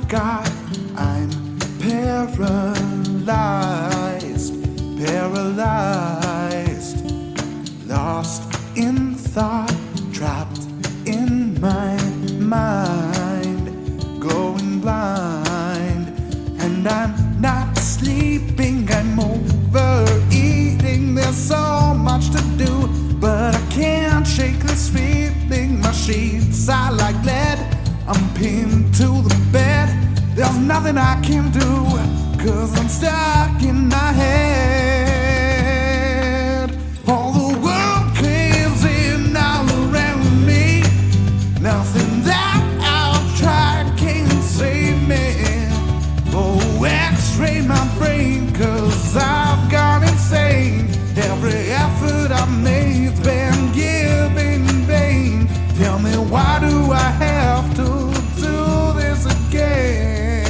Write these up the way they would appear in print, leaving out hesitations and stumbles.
God, I'm paralyzed, paralyzed, lost in thought, trapped in my mind, going blind, and I'm not sleeping, I'm overeating. There's so much to do, but I can't shake this feeling. My sheets are like lead, I'm pinned to the bed. There's nothing I can do, 'cause I'm stuck in my head. All the world caves in all around me. Nothing that I've tried can save me. Oh, x-ray my brain, 'cause I've gone insane. Every effort I've made's been given in vain. Tell me, why do I have to do this again?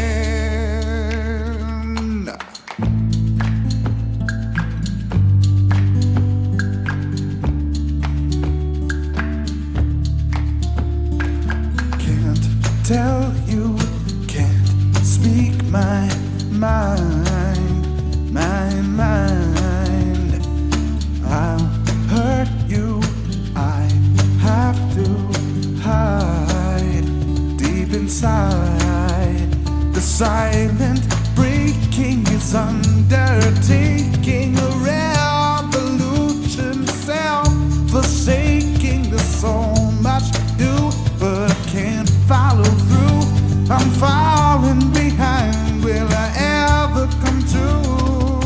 Can't tell you, can't speak my mind, my mind. I'll hurt you, I have to hide deep inside. The silent breaking is undertaking a revolution, self-forsaking. There's so much to do, but I can't follow through. I'm falling behind, will I ever come through?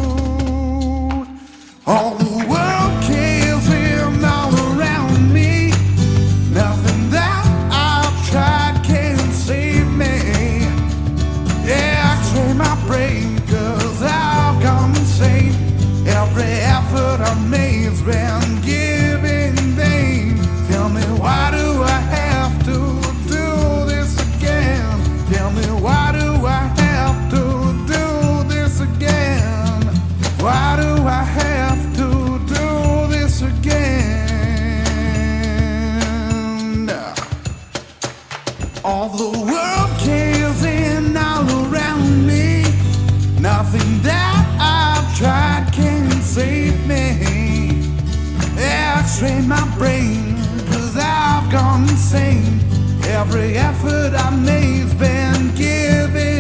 All the world caves in all around me. Nothing that I've tried can save me. Yeah, x-ray my brain, 'cause I've gone insane. Every effort I've made's been given in vain. Tell me, why do I have to do this again? Tell me, why do I have to do this again? Why do I have to do this again? All the world caves in all around me. Nothing that I've tried can save me. X-ray my brain, 'cause I've gone insane. Every effort I made's been given